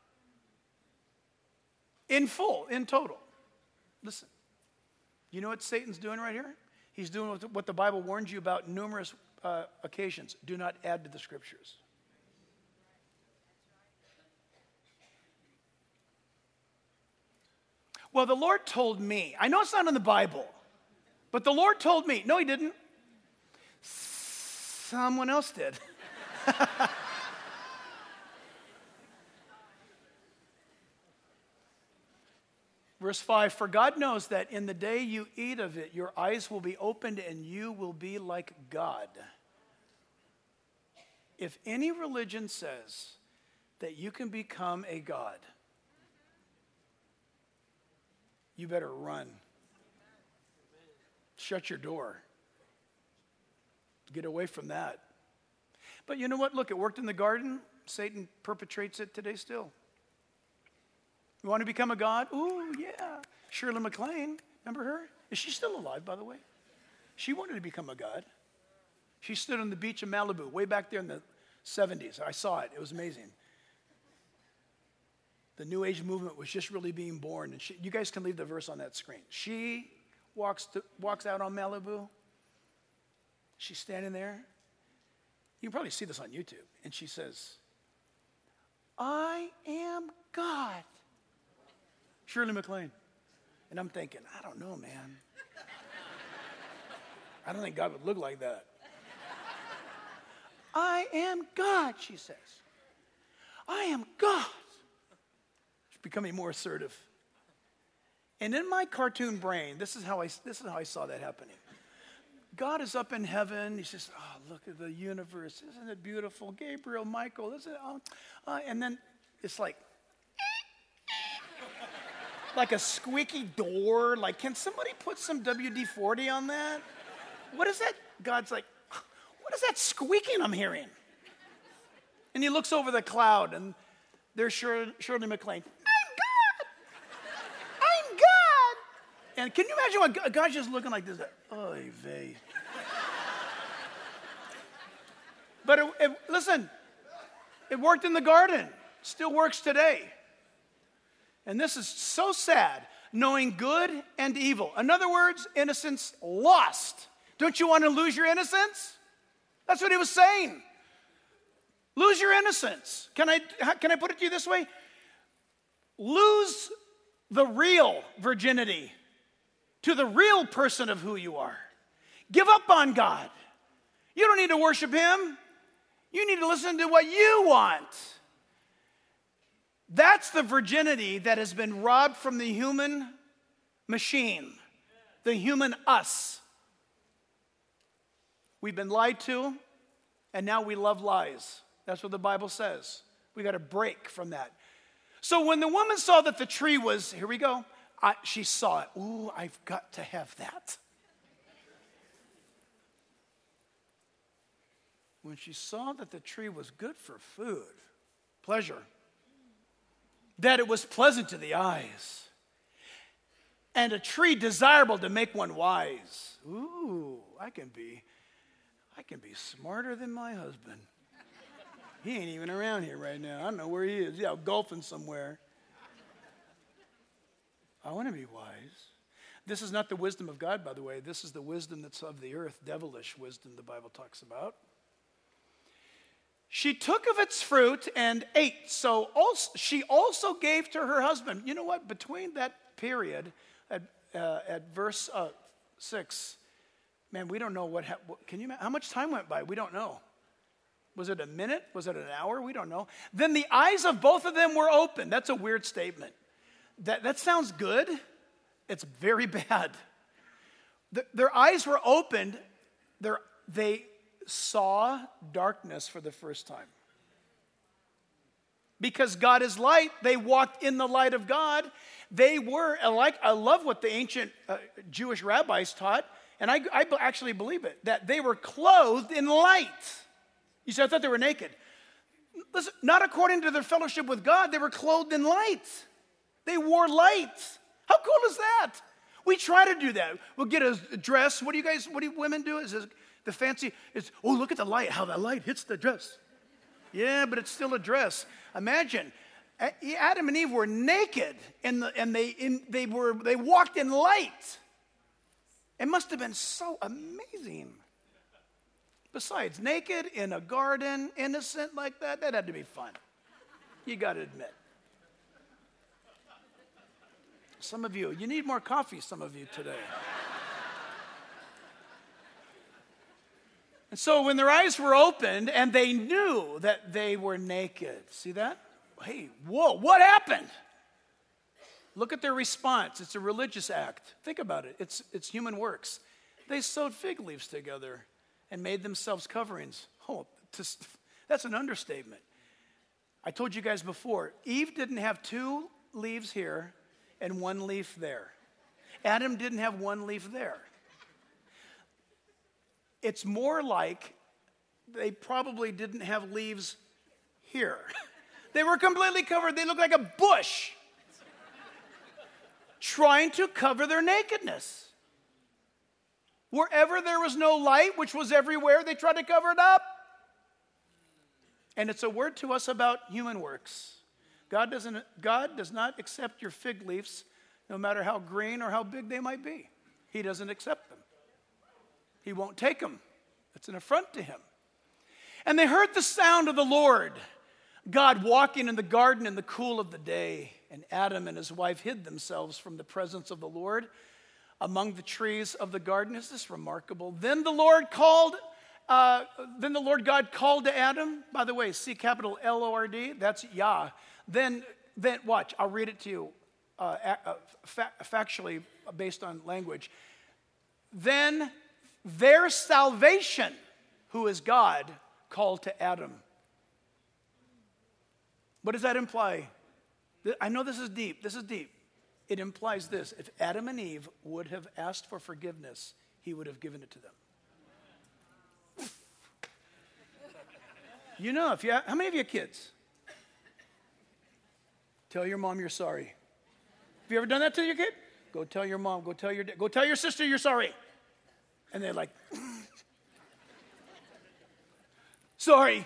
in full, in total. Listen, you know what Satan's doing right here? He's doing what the Bible warns you about numerous occasions. Do not add to the scriptures. Well, the Lord told me. I know it's not in the Bible, but the Lord told me. No, he didn't. Someone else did. Verse 5, "For God knows that in the day you eat of it, your eyes will be opened and you will be like God." If any religion says that you can become a God, you better run. Shut your door. Get away from that. But you know what? Look, it worked in the garden. Satan perpetrates it today still. You want to become a god? Ooh, yeah. Shirley MacLaine, remember her? Is she still alive, by the way? She wanted to become a god. She stood on the beach of Malibu way back there in the 70s. I saw it. It was amazing. The New Age movement was just really being born. And you guys can leave the verse on that screen. She walks out on Malibu. She's standing there. You can probably see this on YouTube. And she says, "I am God." Shirley MacLaine. And I'm thinking, I don't know, man. I don't think God would look like that. "I am God," she says. "I am God." She's becoming more assertive. And in my cartoon brain, this is how I saw that happening. God is up in heaven. He says, "Oh, look at the universe. Isn't it beautiful? Gabriel, Michael, isn't it?" And then it's like a squeaky door. Like, can somebody put some WD-40 on that? What is that? God's like, "What is that squeaking I'm hearing?" And he looks over the cloud, and there's Shirley MacLaine. "I'm God! I'm God!" And can you imagine what God's just looking like this? Oy vey. But listen, it worked in the garden. Still works today. And this is so sad, knowing good and evil. In other words, innocence lost. Don't you want to lose your innocence? That's what he was saying. Lose your innocence. Can I put it to you this way? Lose the real virginity to the real person of who you are. Give up on God. You don't need to worship him. You need to listen to what you want. That's the virginity that has been robbed from the human machine, the human us. We've been lied to, and now we love lies. That's what the Bible says. We got to break from that. So when the woman saw that the tree was, here we go, she saw it. Ooh, I've got to have that. When she saw that the tree was good for food, pleasure, that it was pleasant to the eyes, and a tree desirable to make one wise. Ooh, I can be smarter than my husband. He ain't even around here right now. I don't know where he is. He's out golfing somewhere. I want to be wise. This is not the wisdom of God, by the way. This is the wisdom that's of the earth, devilish wisdom the Bible talks about. She took of its fruit and ate. So also, she also gave to her husband. You know what? Between that period at verse 6, man, we don't know what can you imagine? How much time went by? We don't know. Was it a minute? Was it an hour? We don't know. Then the eyes of both of them were open. That's a weird statement. That sounds good. It's very bad. Their eyes were opened. They saw darkness for the first time. Because God is light, they walked in the light of God. They were, I love what the ancient Jewish rabbis taught, and I actually believe it, that they were clothed in light. You said, I thought they were naked. Listen, not according to their fellowship with God, they were clothed in light. They wore light. How cool is that? We try to do that. We'll get a dress. What do women do? Is the fancy, oh, look at the light, how the light hits the dress. Yeah, but it's still a dress. Imagine, Adam and Eve were naked, and they walked in light. It must have been so amazing. Besides, naked in a garden, innocent like that had to be fun. You got to admit. Some of you need more coffee, some of you today. And so when their eyes were opened and they knew that they were naked, see that? Hey, whoa, what happened? Look at their response. It's a religious act. Think about it. It's human works. They sewed fig leaves together and made themselves coverings. Oh, that's an understatement. I told you guys before, Eve didn't have 2 leaves here and 1 leaf there. Adam didn't have 1 leaf there. It's more like they probably didn't have leaves here. They were completely covered. They looked like a bush trying to cover their nakedness. Wherever there was no light, which was everywhere, they tried to cover it up. And it's a word to us about human works. God does not accept your fig leaves, no matter how green or how big they might be. He doesn't accept them. He won't take them. It's an affront to him. And they heard the sound of the Lord, God walking in the garden in the cool of the day. And Adam and his wife hid themselves from the presence of the Lord among the trees of the garden. Is this remarkable? Then the Lord God called to Adam. By the way, C capital L-O-R-D, that's Yah. Then watch, I'll read it to you factually based on language. Then their salvation, who is God, called to Adam. What does that imply? I know this is deep. It implies this. If Adam and Eve would have asked for forgiveness, he would have given it to them. You know, how many of you have kids? Tell your mom you're sorry. Have you ever done that to your kid? Go tell your mom, go tell your dad, go tell your sister you're sorry. And they're like, sorry.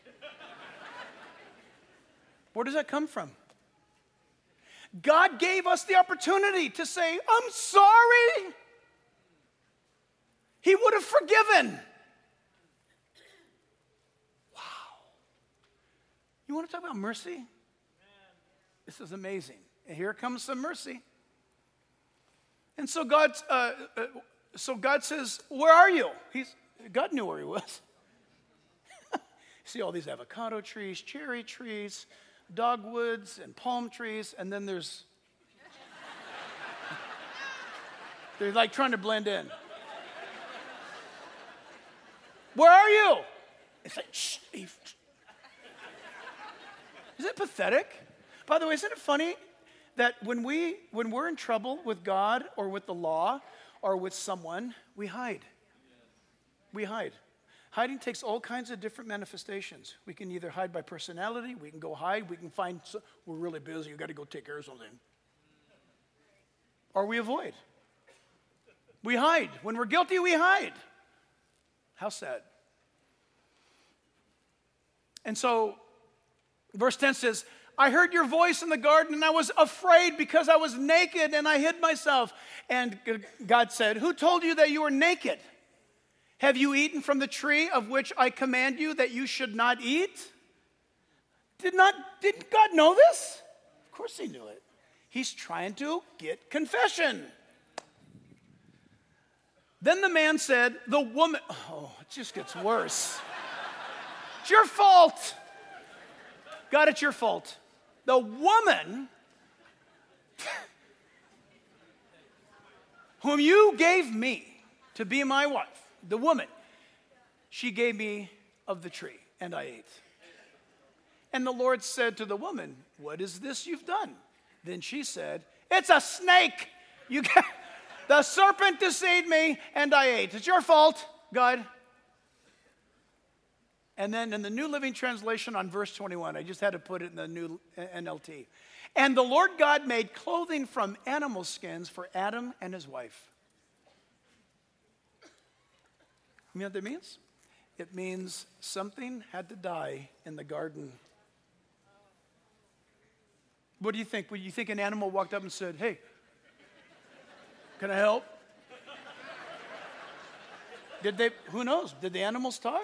Where does that come from? God gave us the opportunity to say, I'm sorry. He would have forgiven. Wow. You want to talk about mercy? This is amazing. And here comes some mercy. And so God says, where are you? God knew where he was. See all these avocado trees, cherry trees, dogwoods, and palm trees, and then they're like trying to blend in. Where are you? It's like, shh. Is it pathetic? By the way, isn't it funny that when we're in trouble with God or with the law or with someone, we hide. We hide. Hiding takes all kinds of different manifestations. We can either hide by personality, we can go hide, we can find, we're really busy, you've got to go take care of something. Or we avoid. We hide. When we're guilty, we hide. How sad. And so, verse 10 says, I heard your voice in the garden, and I was afraid because I was naked, and I hid myself. And God said, who told you that you were naked? Have you eaten from the tree of which I command you that you should not eat? Didn't God know this? Of course he knew it. He's trying to get confession. Then the man said, the woman, oh, it just gets worse. It's your fault. God, it's your fault. The woman whom you gave me to be my wife, the woman, she gave me of the tree, and I ate. And the Lord said to the woman, what is this you've done? Then she said, it's a snake. The serpent deceived me, and I ate. It's your fault, God. And then in the New Living Translation on verse 21, I just had to put it in the new NLT. And the Lord God made clothing from animal skins for Adam and his wife. You know what that means? It means something had to die in the garden. What do you think? Would you think an animal walked up and said, hey, can I help? Did they, who knows? Did the animals talk?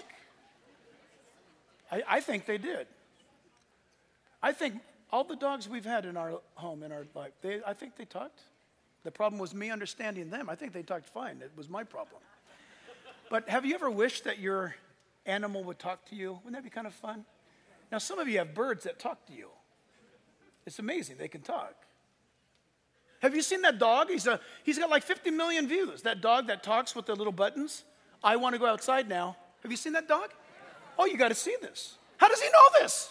I think they did. I think all the dogs we've had in our home, in our life, I think they talked. The problem was me understanding them. I think they talked fine. It was my problem. But have you ever wished that your animal would talk to you? Wouldn't that be kind of fun? Now, some of you have birds that talk to you. It's amazing. They can talk. Have you seen that dog? He's got like 50 million views. That dog that talks with the little buttons. I want to go outside now. Have you seen that dog? Oh, you got to see this. How does he know this?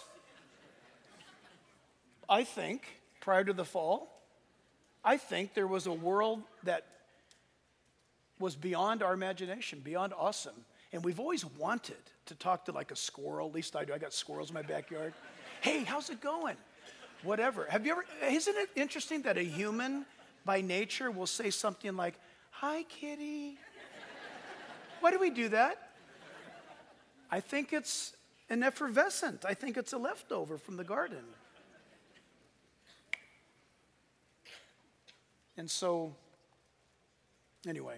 I think, prior to the fall, I think there was a world that was beyond our imagination, beyond awesome. And we've always wanted to talk to like a squirrel. At least I do. I got squirrels in my backyard. Hey, how's it going? Whatever. Have you ever, isn't it interesting that a human by nature will say something like, hi, kitty? Why do we do that? I think it's an effervescent. I think it's a leftover from the garden. And so, anyway.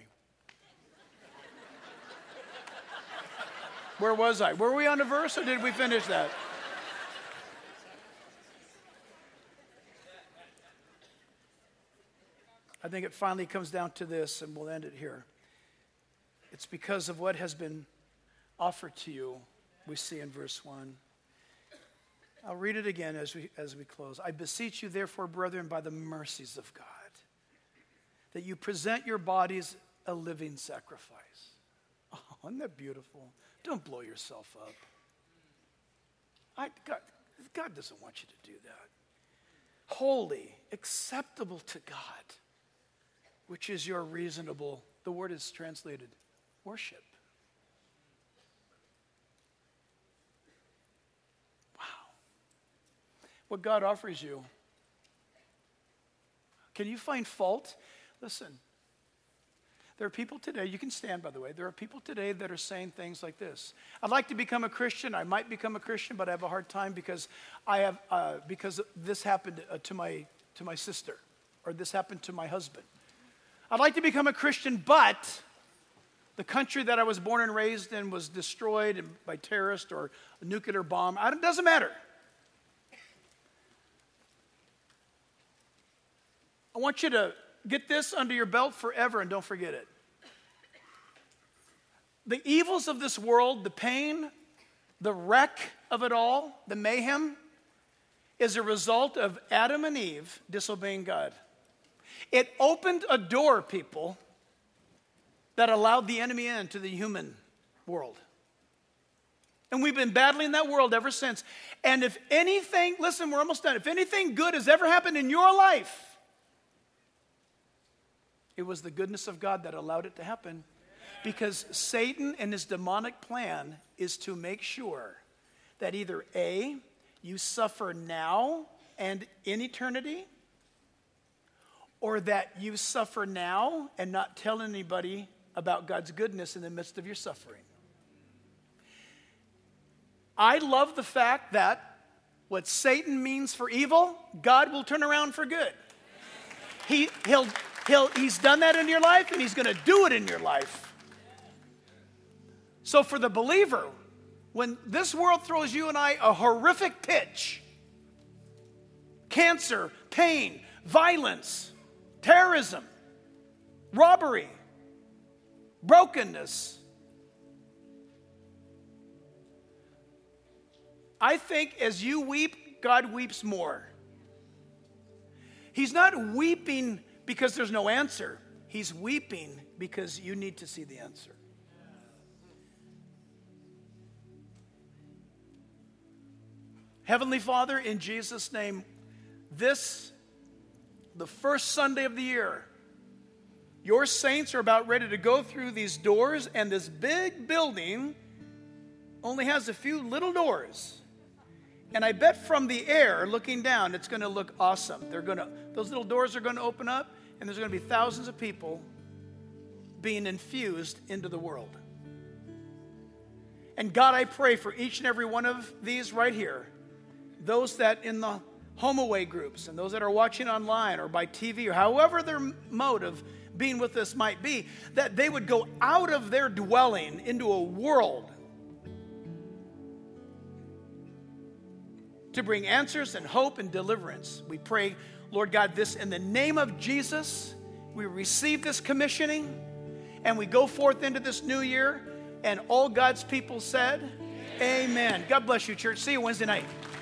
Where was I? Were we on a verse or did we finish that? I think it finally comes down to this, and we'll end it here. It's because of what has been offered to you, we see in verse 1. I'll read it again as we close. I beseech you, therefore, brethren, by the mercies of God, that you present your bodies a living sacrifice. Oh, isn't that beautiful? Don't blow yourself up. God doesn't want you to do that. Holy, acceptable to God, which is your reasonable, the word is translated, worship. Wow. What God offers you. Can you find fault? Listen, there are people today, you can stand by the way, there are people today that are saying things like this. I'd like to become a Christian, I might become a Christian, but I have a hard time because because this happened to my sister, or this happened to my husband. I'd like to become a Christian, but the country that I was born and raised in was destroyed by terrorists or a nuclear bomb. It doesn't matter. I want you to get this under your belt forever and don't forget it. The evils of this world, the pain, the wreck of it all, the mayhem, is a result of Adam and Eve disobeying God. It opened a door, people, that allowed the enemy into the human world. And we've been battling that world ever since. And if anything, listen, we're almost done. If anything good has ever happened in your life, it was the goodness of God that allowed it to happen. Because Satan and his demonic plan is to make sure that either A, you suffer now and in eternity, or that you suffer now and not tell anybody about God's goodness in the midst of your suffering. I love the fact that what Satan means for evil, God will turn around for good. He's done that in your life, and he's going to do it in your life. So for the believer, when this world throws you and I a horrific pitch, cancer, pain, violence, terrorism, robbery, brokenness, I think as you weep, God weeps more. He's not weeping because there's no answer. He's weeping because you need to see the answer. Heavenly Father, in Jesus' name, the first Sunday of the year, your saints are about ready to go through these doors, and this big building only has a few little doors. And I bet from the air, looking down, it's going to look awesome. Those little doors are going to open up, and there's going to be thousands of people being infused into the world. And God, I pray for each and every one of these right here, those that in the home away groups and those that are watching online or by TV or however their mode of being with us might be, that they would go out of their dwelling into a world to bring answers and hope and deliverance. We pray, Lord God, this in the name of Jesus. We receive this commissioning and we go forth into this new year, and all God's people said, Amen. God bless you, church. See you Wednesday night.